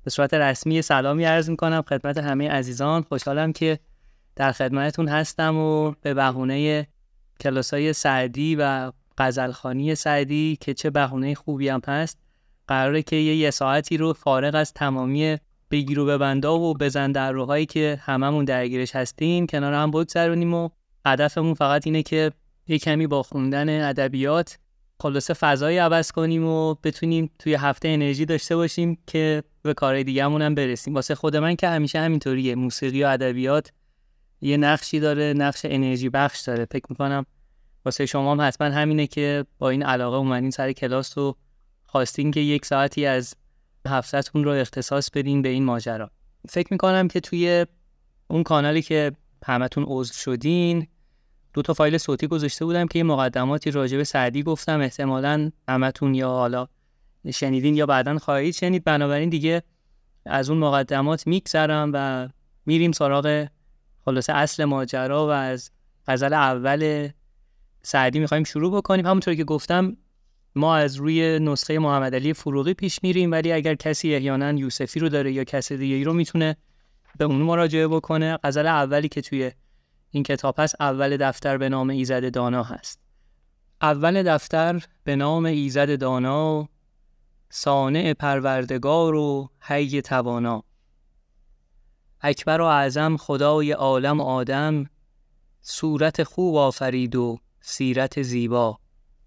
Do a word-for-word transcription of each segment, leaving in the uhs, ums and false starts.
به صورت رسمی سلامی عرض میکنم خدمت همه عزیزان. خوشحالم که در خدمتتون هستم و به بهونه کلاسای سعدی و غزلخوانی سعدی که چه بهونه خوبی هم هست، قراره که یه, یه ساعتی رو فارغ از تمامی بگیر و ببندا و بزن در روهایی که هممون درگیرش هستیم کنار هم بگذرونیم و هدفمون فقط اینه که یه کمی با خوندن ادبیات خلاصه فضایی عوض کنیم و بتونیم توی هفته انرژی داشته باشیم که به کارهای دیگه‌مون هم برسیم. واسه خود من که همیشه همینطوریه، موسیقی و ادبیات یه نقشی داره، نقش انرژی بخش داره. فکر می‌کنم واسه شما هم حتما همینه که با این علاقه اومدین سر کلاس و خواستین که یک ساعتی از هفته‌تون رو اختصاص بدین به این ماجرا. فکر می‌کنم که توی اون کانالی که همتون عضو شدین دو تا فایل صوتی گذاشته بودم که یه مقدماتی راجع به سعدی گفتم، احتمالاً همتون یا حالا شنیدین یا بعداً خواهید شنید. بنابراین دیگه از اون مقدمات میگذرم و میریم سراغ خلاصه اصل ماجرا و از غزل اول سعدی میخوایم شروع بکنیم. همونطور که گفتم ما از روی نسخه محمدعلی فروغی پیش میریم، ولی اگر کسی احیانا یوسفی رو داره یا کسی دیگه‌ای رو میتونه به اون مراجعه بکنه. غزل اولی که توی این کتاب هست اول دفتر به نام ایزد دانا هست. اول دفتر به نام ایزد دانا، صانع پروردگار و حی توانا. اکبر و اعظم خدای عالم آدم، صورت خوب آفرید و سیرت زیبا.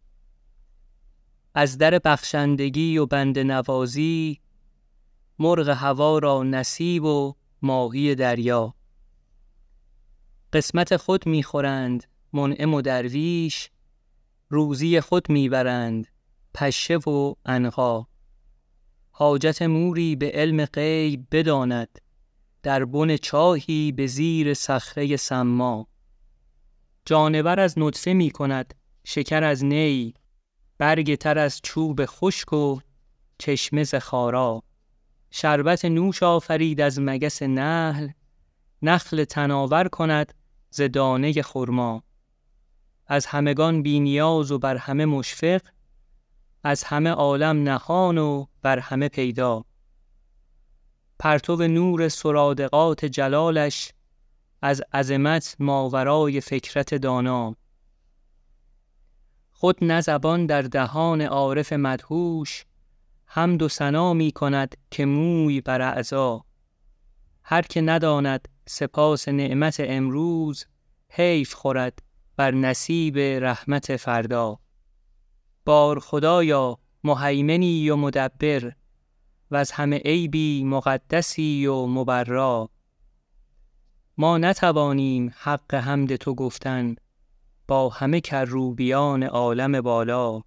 از در بخشندگی و بنده نوازی، مرغ هوا را نصیب و ماهی دریا. قسمت خود می‌خورند منعم و درویش، روزی خود می‌برند پشه و عنقا. حاجت موری به علم غیب بداند، در بن چاهی به زیر صخره سما. جانور از نطفه می‌کند شکر از نی، برگ تر از چوب خشک و چشمه ز خارا. شربت نوش آفرید از مگس نحل، نخل تناور کند ز دانه خرما. از همگان بی نیاز و بر همه مشفق، از همه عالم نهان و بر همه پیدا. پرتو نور سرادقات جلالش، از عظمت ماورای فکرت دانا. خود نه زبان در دهان عارف مدهوش، حمد و ثنا می کند که موی بر اعضا. هر که نداند سپاس نعمت امروز، حیف خورد بر نصیب رحمت فردا. بار خدایا مهیمنی و مدبر، و از همه عیبی مقدسی و مبرا. ما نتوانیم حق حمد تو گفتن، با همه کروبیان عالم بالا.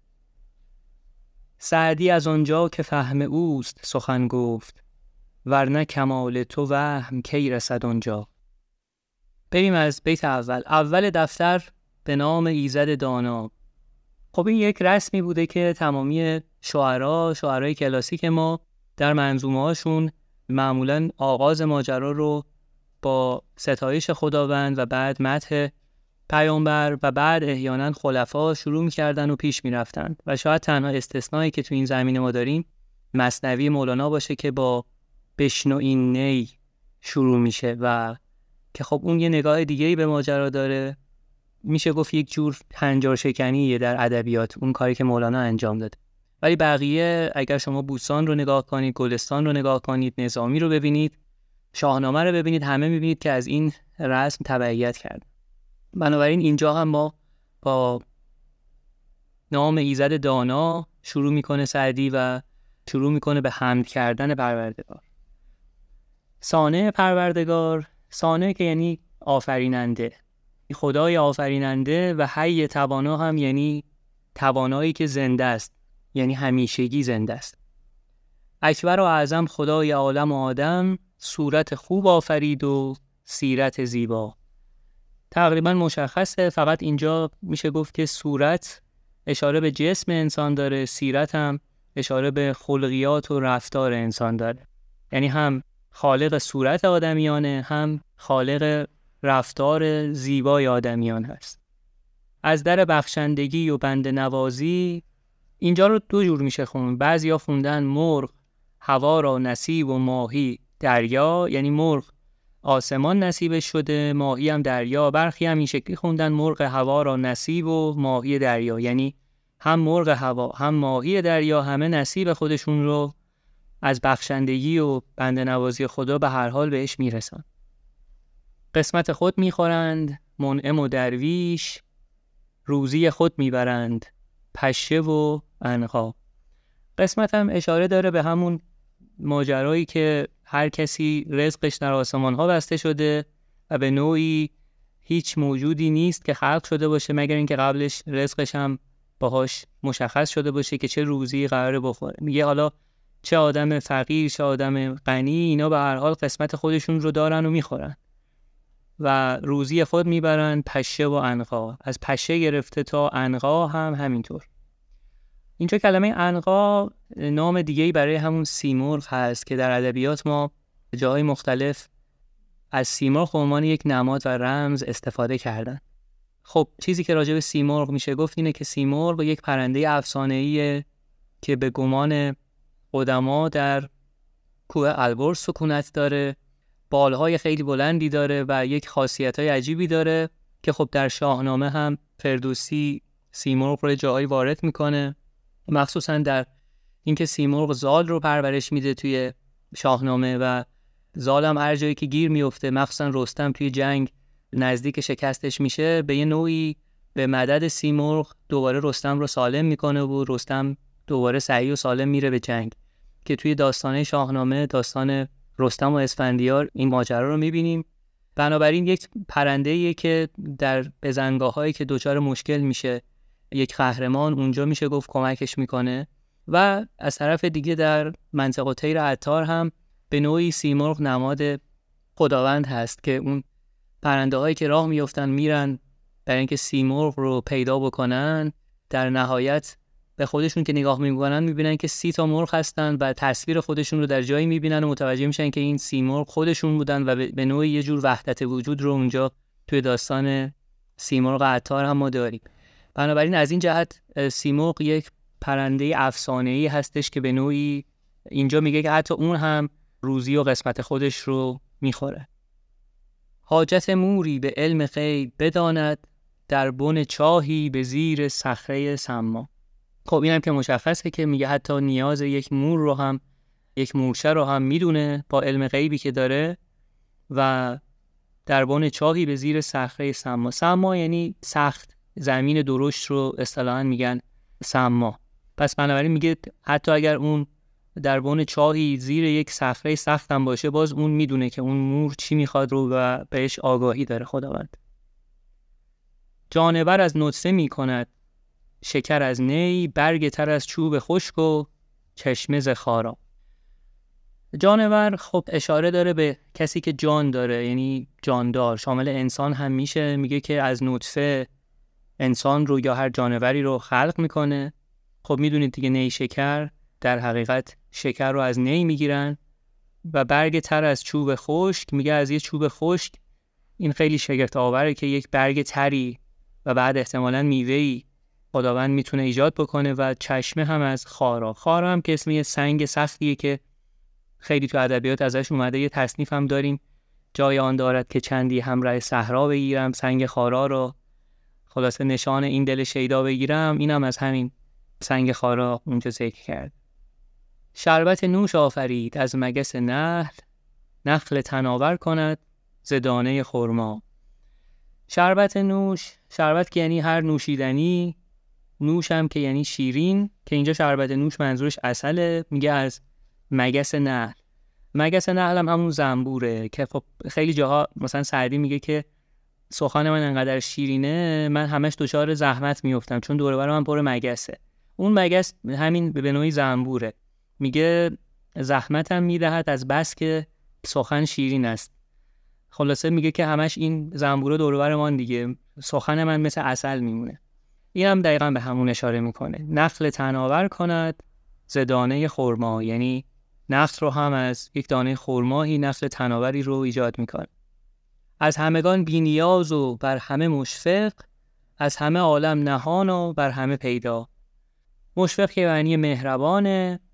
سعدی از آنجا که فهم اوست سخن گفت، ورنه کمال تو وهم کی رسد آنجا. بریم از بیت اول. اول دفتر به نام ایزد دانا. خب این یک رسمی بوده که تمامی شعرا شعرای کلاسیک ما در منظومه هاشون معمولاً آغاز ماجرا رو با ستایش خداوند و بعد مدح پیامبر و بعد احیانا خلفا شروع می‌کردن و پیش می‌رفتن و شاید تنها استثنایی که تو این زمینه ما داریم مثنوی مولانا باشه که با بشنو این نی شروع میشه و که خب اون یه نگاه دیگه‌ای به ماجرا داره. میشه گفت یک جور هنجار شکنیه در ادبیات اون کاری که مولانا انجام داد. ولی بقیه اگر شما بوستان رو نگاه کنید، گلستان رو نگاه کنید، نظامی رو ببینید، شاهنامه رو ببینید، همه می‌بینید که از این رسم تبعیت کرد. بنابراین اینجا هم ما با نام ایزد دانا شروع میکنه سعدی و شروع میکنه به حمد کردن پروردگار. صانع پروردگار، صانع که یعنی آفریننده، خدای آفریننده، و حی توانا هم یعنی توانایی که زنده است، یعنی همیشگی زنده است. اکبر و اعظم خدای عالم و آدم، صورت خوب آفرید و سیرت زیبا. تقریبا مشخصه، فقط اینجا میشه گفت که صورت اشاره به جسم انسان داره، سیرت هم اشاره به خلقیات و رفتار انسان داره. یعنی هم خالق صورت آدمیانه، هم خالق رفتار زیبای آدمیان هست. از در بخشندگی و بنده نوازی، اینجا رو دو جور میشه خوند. بعضیا خوندن مرغ هوا را نصیب و ماهی دریا، یعنی مرغ آسمان نصیبش شده، ماهی هم دریا. برخی هم این شکلی خوندن مرغ هوا را نصیب و ماهی دریا، یعنی هم مرغ هوا هم ماهی دریا همه نصیب خودشون رو از بخشندگی و بنده نوازی خدا به هر حال بهش میرسن. قسمت خود میخورند منعم و درویش، روزی خود میبرند پشه و عنقا. قسمت هم اشاره داره به همون ماجرایی که هر کسی رزقش در آسمان ها بسته شده و به نوعی هیچ موجودی نیست که خلق شده باشه مگر اینکه قبلش رزقش هم باهاش مشخص شده باشه که چه روزی قراره بخوره. میگه حالا چه آدم فقیر چه آدم غنی، اینا به هر حال قسمت خودشون رو دارن و میخورن و روزی خود میبرن پشه و عنقا. از پشه گرفته تا عنقا هم همینطور. اینجا کلمه عنقا نام دیگه‌ای برای همون سیمرغ هست که در ادبیات ما جاهای مختلف از سیمرغ به عنوان یک نماد و رمز استفاده کردن. خب چیزی که راجع به سیمرغ میشه گفت اینه که سیمرغ یک پرنده افسانه‌ایه که به گمان قدما در کوه البرز سکونت داره، بالهای خیلی بلندی داره و یک خاصیت‌های عجیبی داره که خب در شاهنامه هم فردوسی سیمرغ رو جایی وارد میکنه، مخصوصا در اینکه سیمرغ زال رو پرورش میده توی شاهنامه و زال هم هر جایی که گیر میفته، مخصوصا رستم توی جنگ نزدیک شکستش میشه، به یه نوعی به مدد سیمرغ دوباره رستم رو سالم میکنه و رستم دوباره صحیح و سالم میره به جنگ، که توی داستانه شاهنامه، داستان رستم و اسفندیار، این ماجرا رو میبینیم. بنابراین یک پرنده‌ایه که در بزنگاه‌هایی که دچار مشکل میشه یک قهرمان اونجا میشه گفت کمکش میکنه. و از طرف دیگه در منطقه طیر عطار هم به نوعی سیمرغ نماد خداوند هست که اون پرنده هایی که راه میافتن میرن برای اینکه سیمرغ رو پیدا بکنن، در نهایت به خودشون که نگاه میکنن میبینن که سی تا مرغ هستن و تصویر خودشون رو در جایی میبینن و متوجه میشن که این سیمرغ خودشون بودن و به نوعی یه جور وحدت وجود رو اونجا توی داستان سیمرغ عطار هم ما داریم. بنابراین از این جهت سیمرغ یک پرنده افسانه‌ای هستش که به نوعی اینجا میگه که حتی اون هم روزی و قسمت خودش رو میخوره. حاجت موری به علم غیب بداند، در بن چاهی به زیر صخره سما. خب اینم که مشخصه که میگه حتی نیاز یک مور رو هم، یک مورچه رو هم میدونه با علم غیبی که داره. و در بن چاهی به زیر صخره سما، سما یعنی سخت، زمین درشت رو اصطلاحاً میگن سما. پس بنابراین میگه حتی اگر اون در بن چاهی زیر یک صخره سخت هم باشه، باز اون میدونه که اون مور چی میخواد رو و بهش آگاهی داره خداوند. جانور از نطفه میکند شکر از نی، برگ تر از چوب خشک و چشمه ز خارا. جانور خب اشاره داره به کسی که جان داره، یعنی جاندار، شامل انسان هم میشه. میگه که از نطفه انسان رو یا هر جانوری رو خلق میکنه. خب میدونید دیگه نی شکر، در حقیقت شکر رو از نی میگیرن. و برگ تر از چوب خشک، میگه از یه چوب خشک. این خیلی شگفت آوره که یک برگ تری و بعد احتمالاً میوه‌ای خداوند میتونه ایجاد بکنه. و چشمه هم از خارا. خارا هم که اسم یه سنگ سختیه که خیلی تو ادبیات ازش اومده، یه تصنیف هم داریم جای آن دارد که چندی همراه صحرا بگیرم، سنگ خارا رو خلاصه نشان این دل شیدا بگیرم. اینم از همین سنگ خارا اونجا ذکر کرد. شربت نوش آفرید از مگس نحل، نخل تناور کند ز دانه خرما. شربت نوش، شربت که یعنی هر نوشیدنی، نوش هم که یعنی شیرین، که اینجا شربت نوش منظورش عسله. میگه از مگس نحل. مگس نحل هم همون زنبوره که خب خیلی جاها مثلا سعدی میگه که سخن من انقدر شیرینه من همش دچار زحمت میافتم چون دور و بر من پر مگسه. اون مگس همین به نوعی زنبوره. میگه زحمتم میدهد از بس که سخن شیرین است. خلاصه میگه که همش این زنبوره دور و بر من دیگه، سخن من مثل عسل میمونه. این هم دقیقاً به همون اشاره میکنه. نخل تناور کند ز دانه خرما، یعنی نخل رو هم از یک دانه خرمایی نخل تناوری رو ایجاد میکنه. از همگان بی نیاز و بر همه مشفق، از همه عالم نهان و بر همه پیدا. مشفق که معنی مهربانه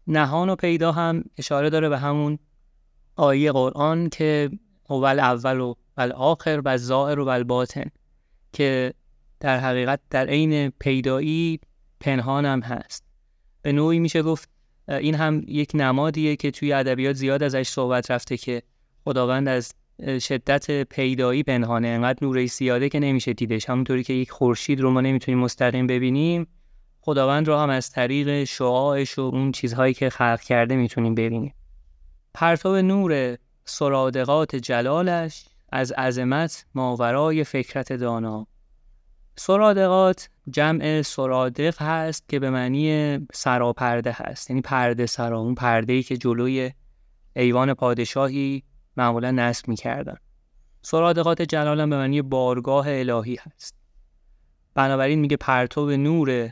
نهان و پیدا هم اشاره داره به همون آیه قرآن که اول اول و الآخر و الظاهر و الباطن، که در حقیقت در عین پیدایی پنهان هم هست. به نوعی میشه گفت این هم یک نمادیه که توی ادبیات زیاد ازش صحبت رفته که خداوند از شدت پیدایی پنهانه، انقدر نوره زیاده که نمیشه دیدش. همونطوری که یک خورشید رو ما نمیتونیم مستقیم ببینیم، خداوند رو هم از طریق شعاعش و اون چیزهایی که خلق کرده میتونیم ببینیم. پرتو نور سرادقات جلالش، از عظمت ماورای فکرت دانا. سرادقات جمع سرادق هست که به معنی سراپرده هست، یعنی پرده سرا، اون پرده‌ای که جلوی ایوان پادشاهی معمولا نصب می‌کردن. سرادقات جلال هم به معنی بارگاه الهی هست. بنابراین میگه پرتو نور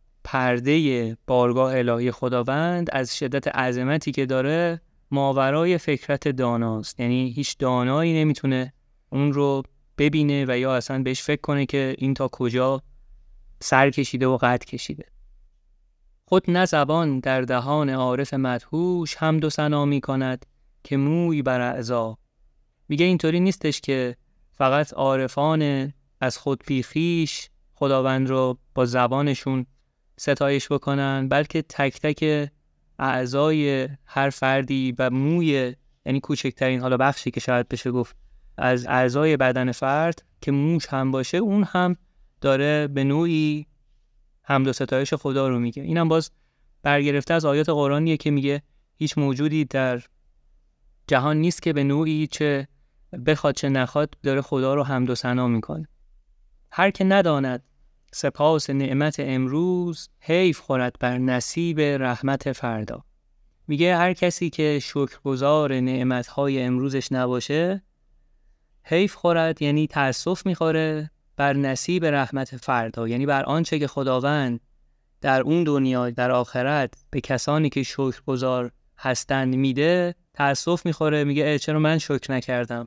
پرده بارگاه الهی خداوند از شدت عظمتی که داره ماورای فکرت داناست، یعنی هیچ دانایی نمیتونه اون رو ببینه و یا اصلا بهش فکر کنه که این تا کجا سر کشیده و قد کشیده. خود نه زبان در دهان عارف مدهوش حمد و ثنا می کند که موی بر اعضا. میگه اینطوری نیستش که فقط عارفان از خود بیخیش خداوند رو با زبانشون ستایش بکنن، بلکه تک تک اعضای هر فردی و موی، یعنی کوچکترین حالا بخشی که شاید بشه گفت از اعضای بدن فرد که موش هم باشه، اون هم داره به نوعی حمد و ستایش خدا رو میگه. اینم باز برگرفته از آیات قرآنیه که میگه هیچ موجودی در جهان نیست که به نوعی چه بخواد چه نخواد داره خدا رو حمد و ثنا میکنه. هر که نداند سپاس نعمت امروز، حیف خورد بر نصیب رحمت فردا. میگه هر کسی که شکرگزار نعمتهای امروزش نباشه، حیف خورد یعنی تأسف میخوره بر نصیب رحمت فردا، یعنی بر آنچه که خداوند در اون دنیا در آخرت به کسانی که شکرگزار هستند میده، تأسف میخوره. میگه چرا من شکر نکردم.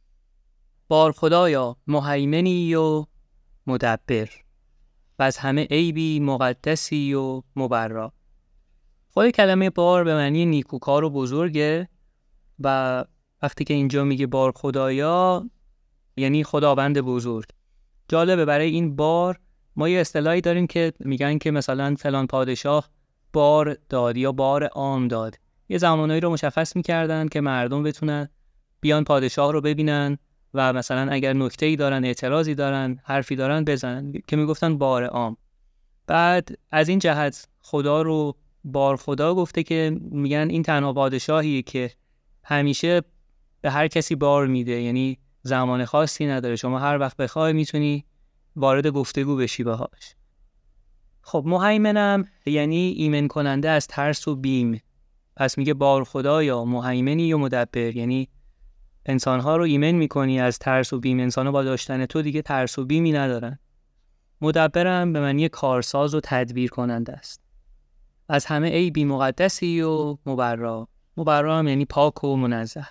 بار خدایا مهیمنی و مدبر، و از همه عیبی مقدسی و مبرا. خود کلمه بار به معنی نیکوکار و بزرگه و وقتی که اینجا میگه بار خدایا یعنی خداوند بزرگ. جالبه برای این بار ما یه اصطلاحی داریم که میگن که مثلا فلان پادشاه بار داد یا بار عام داد. یه زمانایی رو مشخص میکردن که مردم بتونن بیان پادشاه رو ببینن و مثلا اگر نکته‌ای دارن، اعتراضی دارن، حرفی دارن بزنن، که میگفتن بار عام. بعد از این جهت خدا رو بار خدا گفته که میگن این تنها پادشاهیه که همیشه به هر کسی بار میده، یعنی زمان خاصی نداره، شما هر وقت بخوای میتونی وارد گفتگو بشی باهاش. خب مهیمنم یعنی ایمن کننده از ترس و بیم. پس میگه بار خدایا مهیمنی و مدبر، یعنی انسانها رو ایمن میکنی از ترس و بیم. انسانها با داشتن تو دیگه ترس و بیمی ندارن. مدبرم به معنی کارساز و تدبیر کننده است. از همه عیبی مقدسی و مبرا. مبرا هم یعنی پاک و منزه.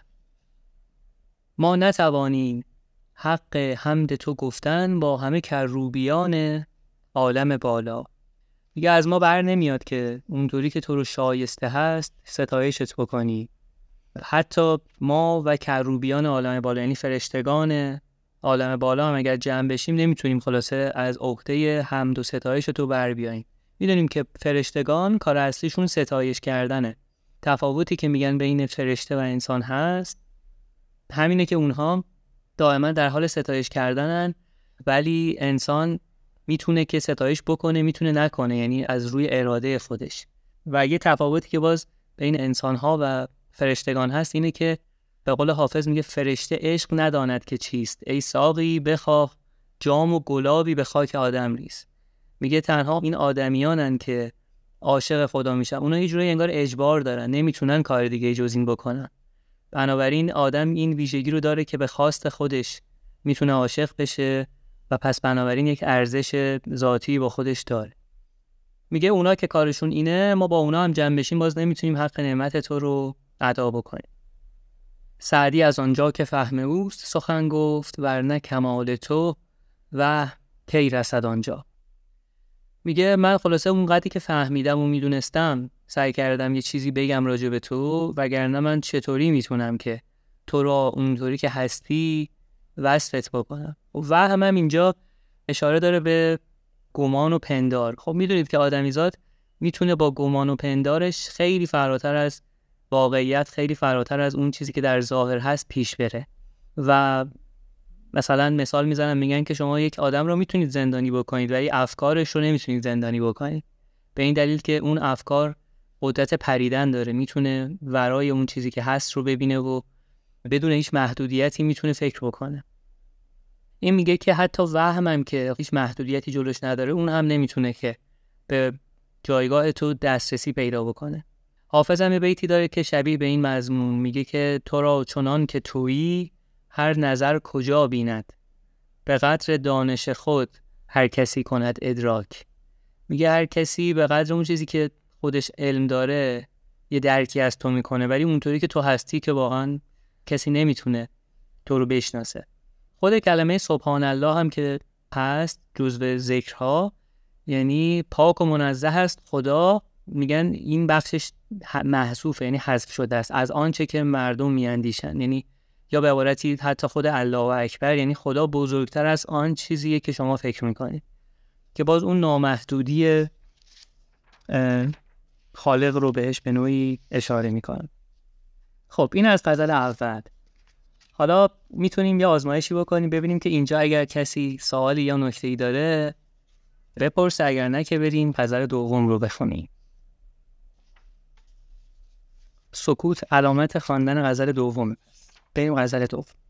ما نتوانیم حق حمد تو گفتن با همه کروبیان عالم بالا. دیگه از ما بر نمیاد که اونطوری که تو رو شایسته هست ستایشت بکنی. حتی ما و کروبیان عالم بالا، یعنی فرشتگان عالم بالا هم اگر جمع بشیم نمیتونیم خلاصه از عهده حمد و ستایش تو بر بیاییم. میدونیم که فرشتگان کار اصلیشون ستایش کردنه. تفاوتی که میگن بین فرشته و انسان هست همینه که اونها دائما در حال ستایش کردنن، ولی انسان میتونه که ستایش بکنه، میتونه نکنه، یعنی از روی اراده خودش. و یه تفاوتی که باز بین انسانها و فرشتگان هست اینه که به قول حافظ میگه فرشته عشق نداند که چیست، ای ساقی بخواه جام و گلابی به خاک آدم ریز. میگه تنها این آدمیانن که عاشق خدا میشن، اونا یه جوری انگار اجبار دارن، نمیتونن کار دیگه جز این بکنن. بنابراین آدم این ویژگی رو داره که به خواست خودش میتونه عاشق بشه و پس بنابراین یک ارزش ذاتی با خودش داره. میگه اونا که کارشون اینه، ما با اونا هم جمع بشیم باز نمیتونیم حق نعمت تو رو ادا بکنیم. سعدی از آنجا که فهم اوست سخن گفت، ورنه کمال تو و کی رسد آنجا. میگه من خلاصه اون قدری که فهمیدم و میدونستم سعی کردم یه چیزی بگم راجع به تو، وگرنه من چطوری میتونم که تو را اونطوری که هستی وصفت بکنم. و وهم هم اینجا اشاره داره به گمان و پندار. خب میدونید که آدمیزاد میتونه با گمان و پندارش خیلی فراتر از واقعیت، خیلی فراتر از اون چیزی که در ظاهر هست پیش بره. و مثلا مثال میزنم، میگن که شما یک آدم رو میتونید زندانی بکنید ولی افکارش رو نمیتونید زندانی بکنید، به این دلیل که اون افکار قدرت پریدن داره، میتونه ورای اون چیزی که هست رو ببینه و بدون هیچ محدودیتی میتونه فکر بکنه. این میگه که حتی وهم هم که هیچ محدودیتی جلوش نداره، اون هم نمیتونه که به جایگاه تو دسترسی پیدا بکنه. حافظ هم یه بیتی داره که شبیه به این مضمون، میگه که تو را چنان که تویی هر نظر کجا بیند، به قدر دانش خود هر کسی کند ادراک. میگه هر کسی به قدر اون چیزی که خودش علم داره یه درکی از تو میکنه، ولی اونطوری که تو هستی که واقعا کسی نمیتونه تو رو بشناسه. خود کلمه سبحان الله هم که هست جزو ذکرها، یعنی پاک و منزه است خدا. میگن این بخشش محذوفه، یعنی حذف شده است از آنچه که مردم میاندیشن، یعنی یا به عبارتی حتی خود الله اکبر، یعنی خدا بزرگتر از آن چیزیه که شما فکر میکنید، که باز اون نامحدودی خالق رو بهش به نوعی اشاره میکنه. خب این از غزل اول. حالا میتونیم یه آزمایشی بکنیم ببینیم که اینجا اگر کسی سوالی یا نکته‌ای داره بپرسه، اگر نه که بریم غزل دوم رو بخونیم. سکوت علامت خواندن غزل دوم. بریم غزل دوم.